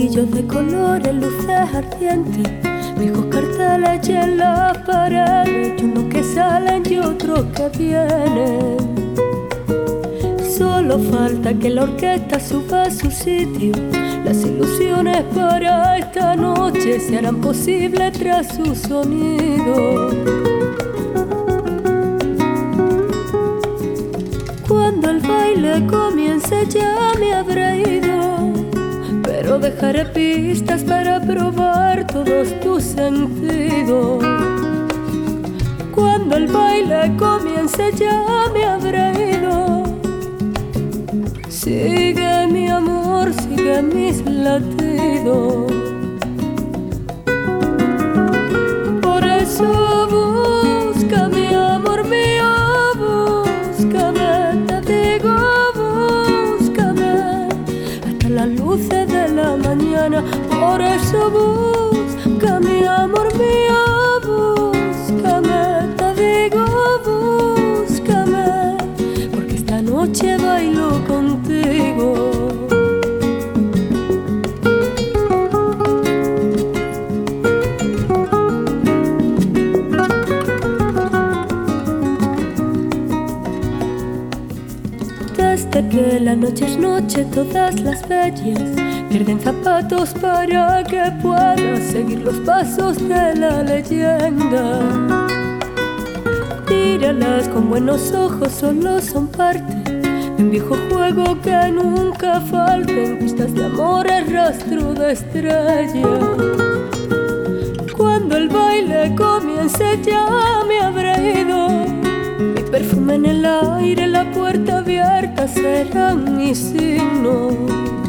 anillos de colores, luces ardientes, viejos carteles y en las paredes, y unos que salen y otros que vienen. Solo falta que la orquesta suba a su sitio. Las ilusiones para esta noche se harán posibles tras su sonido. Cuando el baile comience ya me habré ido, pero dejaré pistas para probar todos tus sentidos. Cuando el baile comience ya me habré ido. Sigue mi amor, sigue mis latidos. Por eso búscame, amor mío, búscame, te digo búscame, hasta las luces de la mañana. Por eso búscame, amor mío, búscame, te digo búscame, porque esta noche bailo contigo. Desde que la noche es noche, todas las bellas pierden zapatos para que puedas seguir los pasos de la leyenda. Míralas con buenos ojos, solo son parte de un viejo juego que nunca falten pistas de amores, rastro de estrella. Cuando el baile comience ya me habré ido. Mi perfume en el aire, la puerta abierta serán mis signos.